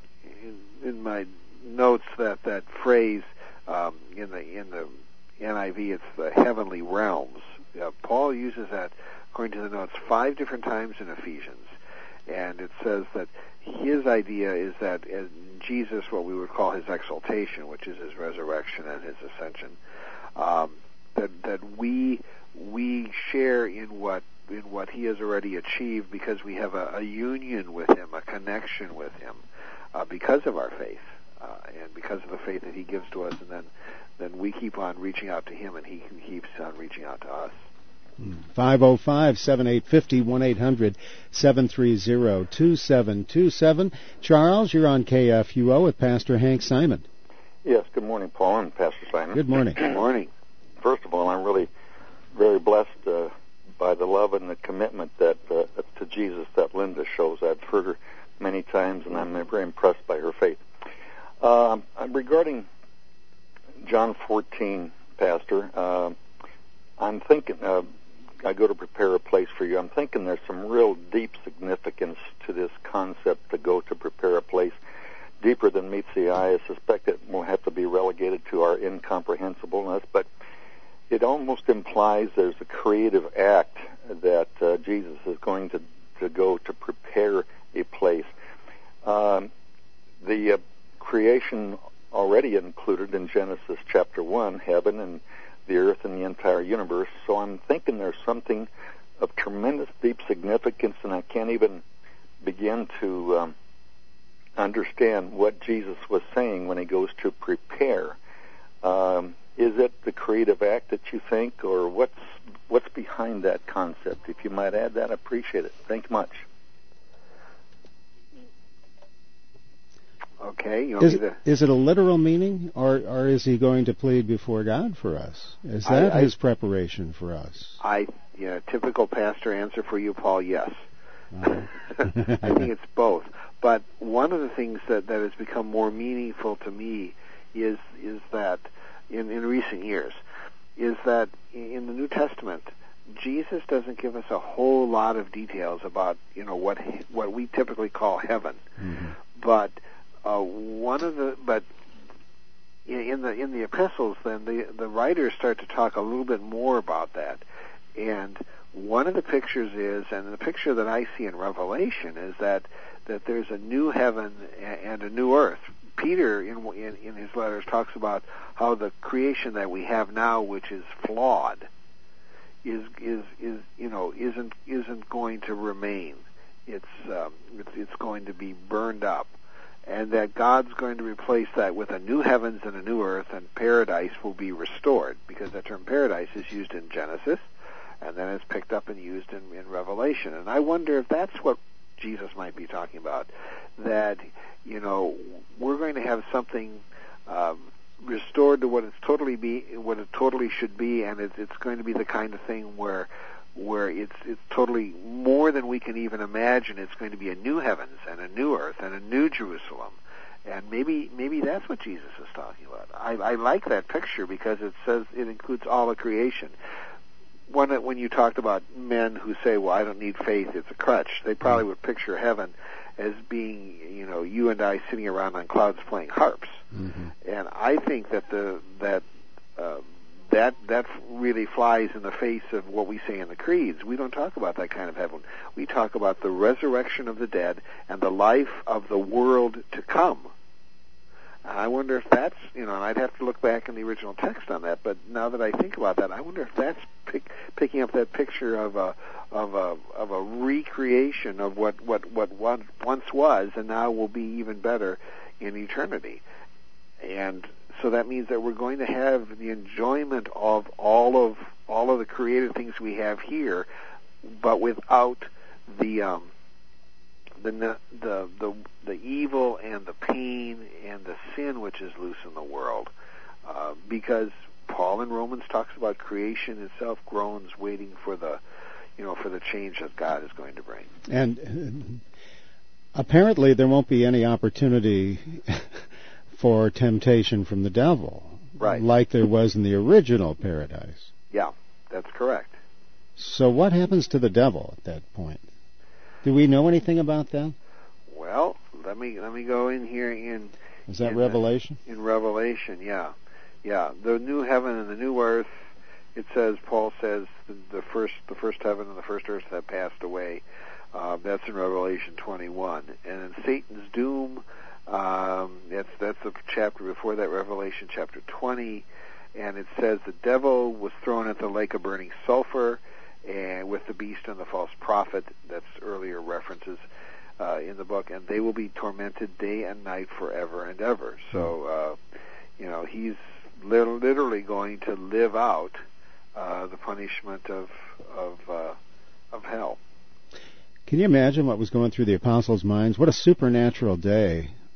in, in my notes that that phrase um, in the in the N I V, it's the heavenly realms. Uh, Paul uses that, according to the notes, five different times in Ephesians, and it says that his idea is that in Jesus, what we would call His exaltation, which is His resurrection and His ascension, um, that that we we share in what in what He has already achieved because we have a, a union with Him, a connection with Him, uh, because of our faith. Uh, and because of the faith that He gives to us, and then, then we keep on reaching out to Him, and He keeps on reaching out to us. five oh five, seven eight five oh, one eight hundred, seven three zero, two seven two seven. Charles, you're on K F U O with Pastor Hank Simon. Yes, good morning, Paul and Pastor Simon. Good morning. Good morning. First of all, I'm really very blessed uh, by the love and the commitment that uh, to Jesus that Linda shows. I've heard her many times, and I'm very impressed by her faith. Uh, regarding John fourteen, Pastor, uh, I'm thinking, uh, I go to prepare a place for you. I'm thinking there's some real deep significance to this concept to go to prepare a place, deeper than meets the eye. I suspect it will have to be relegated to our incomprehensibleness, but it almost implies there's a creative act that uh, Jesus is going to, to go to prepare a place. Um, the uh, creation already included in Genesis chapter one, heaven and the earth and the entire universe. So I'm thinking there's something of tremendous deep significance, and I can't even begin to um, understand what Jesus was saying when he goes to prepare. Um, is it the creative act that you think, or what's what's behind that concept? If you might add that, I appreciate it. Thank you much. Okay. You want is, me to... is it a literal meaning, or, or is he going to plead before God for us? Is that I, I, his preparation for us? I, yeah, typical pastor answer for you, Paul, yes. Uh, I think it's both. But one of the things that, that has become more meaningful to me is is that in, in recent years is that in the New Testament, Jesus doesn't give us a whole lot of details about, you know, what what we typically call heaven. Mm-hmm. But uh, one of the but in the in the epistles, then the the writers start to talk a little bit more about that. And one of the pictures is, and the picture that I see in Revelation is that that there's a new heaven and a new earth. Peter, in, in in his letters, talks about how the creation that we have now, which is flawed, is is is you know isn't isn't going to remain. It's um, it's, it's going to be burned up, and that God's going to replace that with a new heavens and a new earth, and paradise will be restored, because the term paradise is used in Genesis, and then it's picked up and used in, in Revelation. And I wonder if that's what Jesus might be talking about, that, you know, we're going to have something um, restored to what it's totally be, what it totally should be, and it's, it's going to be the kind of thing where where it's it's totally more than we can even imagine. It's going to be a new heavens and a new earth and a new Jerusalem, and maybe maybe that's what Jesus is talking about. I, I like that picture because it says it includes all of creation. When it, when you talked about men who say, "Well, I don't need faith; it's a crutch," they probably would picture heaven as being, you know, you and I sitting around on clouds playing harps. Mm-hmm. And I think that the that uh, that that really flies in the face of what we say in the creeds. We don't talk about that kind of heaven. We talk about the resurrection of the dead and the life of the world to come. I wonder if that's, you know, and I'd have to look back in the original text on that, but now that I think about that, I wonder if that's pick, picking up that picture of a of a of a recreation of what what what one, once was and now will be even better in eternity. And so that means that we're going to have the enjoyment of all of all of the creative things we have here, but without the um, the the the the evil and the pain and the sin which is loose in the world, uh, because Paul in Romans talks about creation itself groans, waiting for the, you know, for the change that God is going to bring. And apparently, there won't be any opportunity for temptation from the devil, right? Like there was in the original paradise. Yeah, that's correct. So, what happens to the devil at that point? Do we know anything about that? Well, let me let me go in here in. Is that in Revelation? The, in Revelation, yeah, yeah. The new heaven and the new earth. It says, Paul says, the, the first the first heaven and the first earth have passed away. Uh, that's in Revelation twenty-one. And in Satan's doom, um, that's that's the chapter before that, Revelation chapter twenty. And it says the devil was thrown into the lake of burning sulfur, and with the beast and the false prophet. That's earlier references uh, in the book, and they will be tormented day and night forever and ever. So, uh, you know, he's literally going to live out uh, the punishment of of uh, of hell. Can you imagine what was going through the apostles' minds? What a supernatural day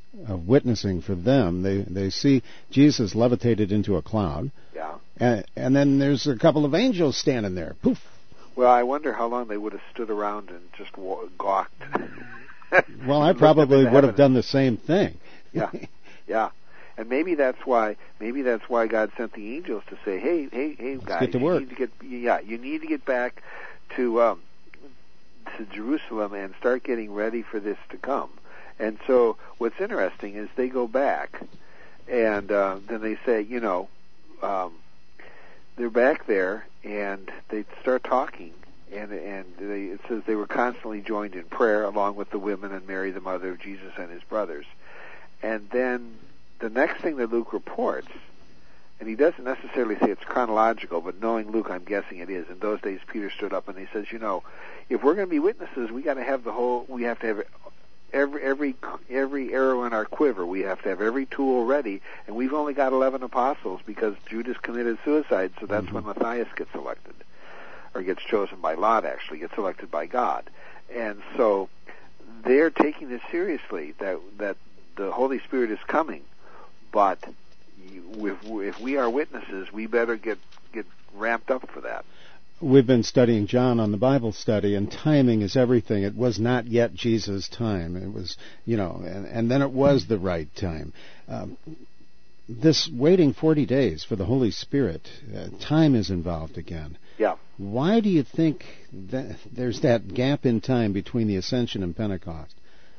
of witnessing for them. They they see Jesus levitated into a cloud. Yeah. And, and then there's a couple of angels standing there. Poof. Well, I wonder how long they would have stood around and just wa- gawked. Well, I probably would have done the same thing. Yeah, yeah, and maybe that's why. Maybe that's why God sent the angels to say, "Hey, hey, hey, Let's guys, get to you work. need to get yeah, you need to get back to um, to Jerusalem and start getting ready for this to come." And so, what's interesting is they go back, and uh, then they say, you know, um, they're back there, and they start talking. And and they, it says they were constantly joined in prayer along with the women and Mary, the mother of Jesus, and his brothers. And then the next thing that Luke reports, and he doesn't necessarily say it's chronological, but knowing Luke, I'm guessing it is. In those days, Peter stood up and he says, you know, if we're going to be witnesses, we got to have the whole. We have to have every every every arrow in our quiver. We have to have every tool ready, and we've only got eleven apostles because Judas committed suicide. So that's mm-hmm. when Matthias gets elected. Or gets chosen by Lot, actually, gets elected by God. And so they're taking this seriously, that that the Holy Spirit is coming. But you, if, if we are witnesses, we better get, get ramped up for that. We've been studying John on the Bible study, and timing is everything. It was not yet Jesus' time. It was, you know, and, and then it was the right time. Um, this waiting forty days for the Holy Spirit, uh, time is involved again. Yeah. Why do you think that there's that gap in time between the Ascension and Pentecost?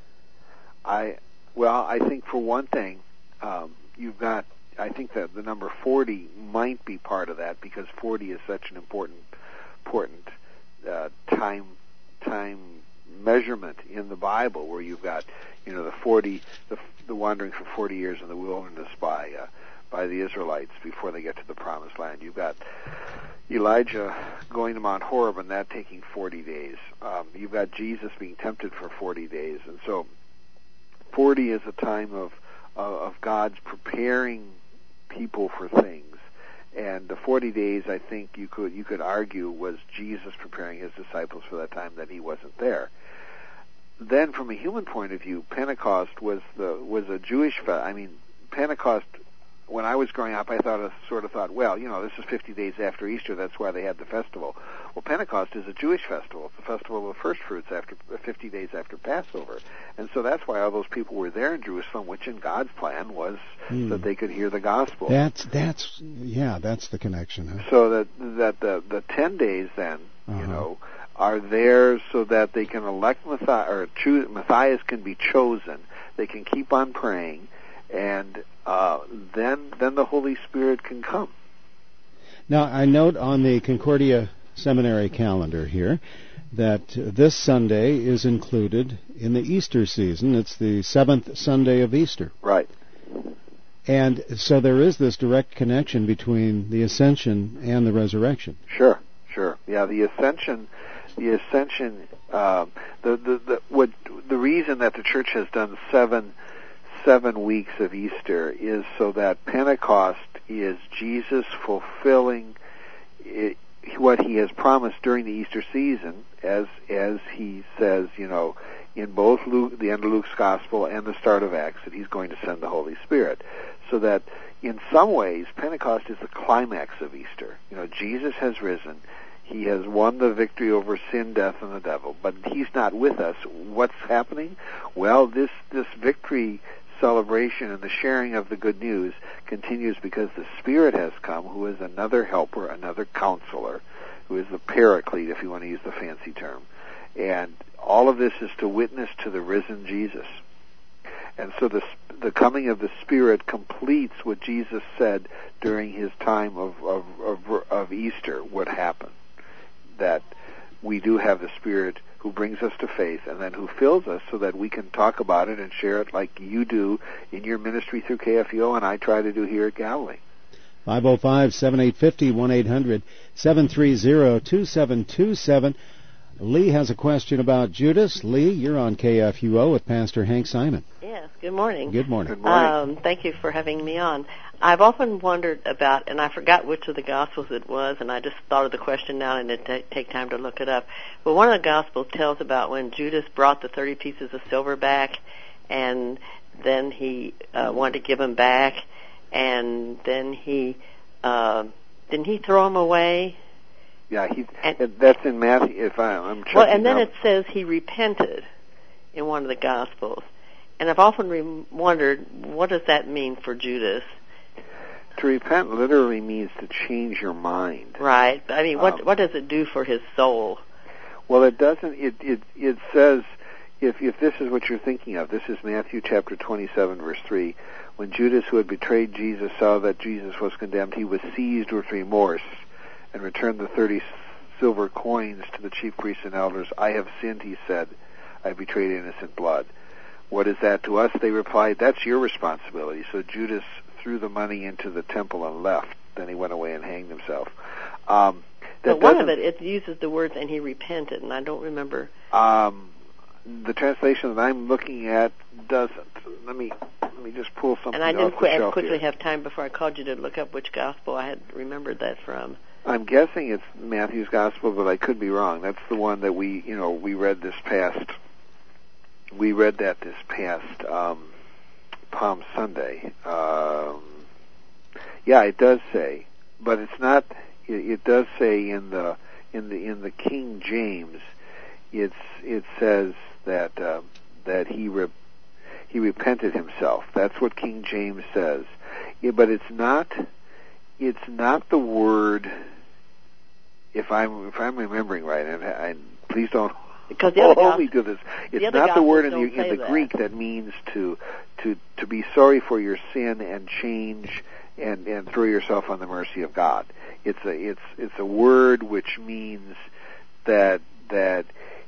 I well, I think for one thing, um, you've got. I think that the number forty might be part of that because forty is such an important, important uh, time time measurement in the Bible, where you've got, you know, the forty, the, the wandering for forty years in the wilderness by uh, by the Israelites before they get to the Promised Land. You've got Elijah going to Mount Horeb and that taking forty days. Um, you've got Jesus being tempted for forty days. And so forty is a time of, uh, of God's preparing people for things. And the forty days, I think you could, you could argue, was Jesus preparing his disciples for that time that he wasn't there. Then from a human point of view, Pentecost was the, was a Jewish, fe- I mean, Pentecost, when I was growing up, I thought, I sort of thought, well, you know, this is fifty days after Easter. That's why they had the festival. Well, Pentecost is a Jewish festival. It's the festival of the first fruits after fifty days after Passover, and so that's why all those people were there in Jerusalem, which in God's plan was hmm. that they could hear the gospel. That's that's yeah, that's the connection. Huh? So that that the the ten days then, uh-huh. you know, are there so that they can elect Matthias, or choose, Matthias can be chosen. They can keep on praying. And uh, then, then the Holy Spirit can come. Now, I note on the Concordia Seminary calendar here that this Sunday is included in the Easter season. It's the seventh Sunday of Easter. Right. And so there is this direct connection between the Ascension and the Resurrection. Sure, sure. Yeah, the Ascension, the Ascension. Uh, the the the what the reason that the Church has done seven. seven weeks of Easter is so that Pentecost is Jesus fulfilling it, what he has promised during the Easter season, as as he says, you know, in both Luke, the end of Luke's Gospel and the start of Acts, that he's going to send the Holy Spirit. So that in some ways, Pentecost is the climax of Easter. You know, Jesus has risen. He has won the victory over sin, death, and the devil, but he's not with us. What's happening? Well, this this victory celebration and the sharing of the good news continues because the Spirit has come, who is another helper, another counselor, who is the paraclete, if you want to use the fancy term. And all of this is to witness to the risen Jesus. And so the the coming of the Spirit completes what Jesus said during his time of, of, of, of Easter would happen. That we do have the Spirit who brings us to faith and then who fills us so that we can talk about it and share it like you do in your ministry through K F U O and I try to do here at Galilee. five oh five, seven eight five oh, one eight hundred, seven three zero, two seven two seven. Lee has a question about Judas. Lee, you're on K F U O with Pastor Hank Simon. Yes, good morning. Good morning. Good morning. Um, thank you for having me on. I've often wondered about, and I forgot which of the Gospels it was, and I just thought of the question now and it t- take time to look it up. But one of the Gospels tells about when Judas brought the thirty pieces of silver back, and then he uh, wanted to give them back, and then he uh, didn't he throw them away? Yeah, he. And, that's in Matthew. If I, I'm checking well, and then out. it says he repented in one of the Gospels, and I've often re- wondered, what does that mean for Judas? To repent literally means to change your mind. Right. I mean, what um, what does it do for his soul? Well, it doesn't. It it it says, if if this is what you're thinking of, this is Matthew chapter twenty-seven, verse three. When Judas, who had betrayed Jesus, saw that Jesus was condemned, he was seized with remorse and returned the thirty silver coins to the chief priests and elders. I have sinned, he said. I betrayed innocent blood. What is that to us? They replied, that's your responsibility. So Judas threw the money into the temple and left. Then he went away and hanged himself. Um, that but one of it, it uses the words, and he repented, and I don't remember. Um, the translation that I'm looking at doesn't. Let me let me just pull something and I didn't off qu- the shelf quickly here. have time before I called you to look up which gospel I had remembered that from. I'm guessing it's Matthew's gospel, but I could be wrong. That's the one that we, you know, we read this past. We read that this past um, Palm Sunday. Um, yeah, it does say, but it's not. It, it does say in the in the in the King James, it's it says that uh, that he re- he repented himself. That's what King James says. Yeah, but it's not. It's not the word. If I'm if I'm remembering right, and I, please don't because the other hold me to this. It's the not the word in the, in in the that. Greek that means to to to be sorry for your sin and change and and throw yourself on the mercy of God. It's a it's it's a word which means that that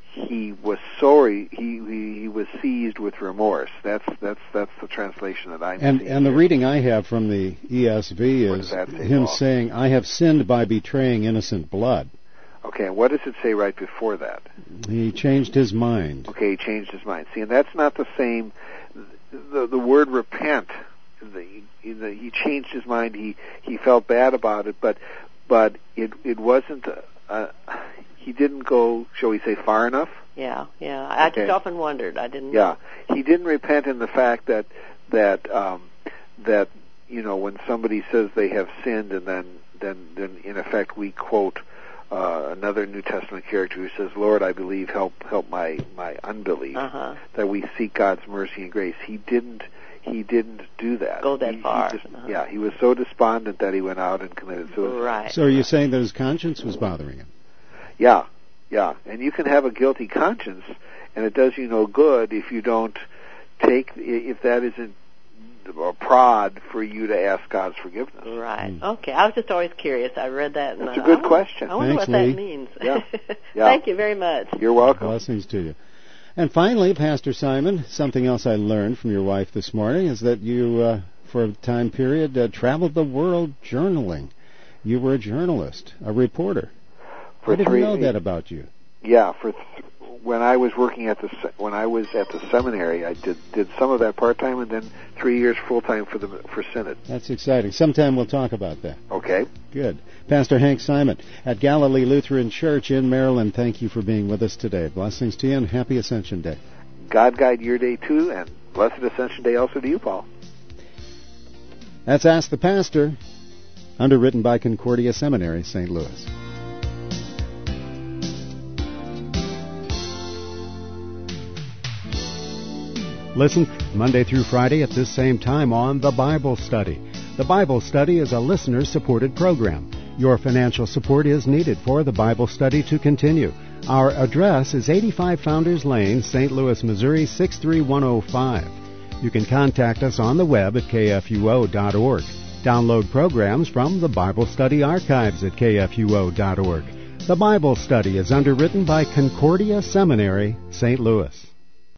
he was sorry. He, he he was seized with remorse. That's that's that's the translation that I'm and seeing. And the here. reading I have from the E S V What is does that say, him Paul? saying, "I have sinned by betraying innocent blood." Okay, and what does it say right before that? He changed his mind. Okay, he changed his mind. See, and that's not the same. The the word repent. The, the, he changed his mind. He he felt bad about it, but but it it wasn't. Uh, he didn't go, shall we say, far enough. Yeah, yeah. I Okay. just often wondered. I didn't. Yeah, he didn't repent in the fact that that um, that you know when somebody says they have sinned, and then then then in effect we quote uh, another New Testament character who says, "Lord, I believe, help help my my unbelief." Uh-huh. That we seek God's mercy and grace. He didn't. He didn't do that. Go that he, far. He just, uh-huh. Yeah, he was so despondent that he went out and committed suicide. Right. So are you saying that his conscience was bothering him? Yeah, yeah. And you can have a guilty conscience, and it does you no good if you don't take, if that isn't a prod for you to ask God's forgiveness. Right. Mm. Okay. I was just always curious. I read that. And That's uh, a good I wonder, question. I wonder Thanks, what Lee. that means. Yeah. Yeah. Thank you very much. You're welcome. Blessings to you. And finally, Pastor Simon, something else I learned from your wife this morning is that you, uh, for a time period, uh, traveled the world journaling. You were a journalist, a reporter. For I didn't three, know that about you. Yeah, for th- when I was working at the se- when I was at the seminary, I did did some of that part time, and then three years full time for the for Synod. That's exciting. Sometime we'll talk about that. Okay. Good. Pastor Hank Simon at Galilee Lutheran Church in Maryland, thank you for being with us today. Blessings to you and happy Ascension Day. God guide your day too, and blessed Ascension Day also to you, Paul. That's Ask the Pastor, underwritten by Concordia Seminary, Saint Louis. Listen Monday through Friday at this same time on The Bible Study. The Bible Study is a listener-supported program. Your financial support is needed for the Bible Study to continue. Our address is eighty-five Founders Lane, Saint Louis, Missouri, six three one oh five. You can contact us on the web at k f u o dot org. Download programs from the Bible Study archives at k f u o dot org. The Bible Study is underwritten by Concordia Seminary, Saint Louis.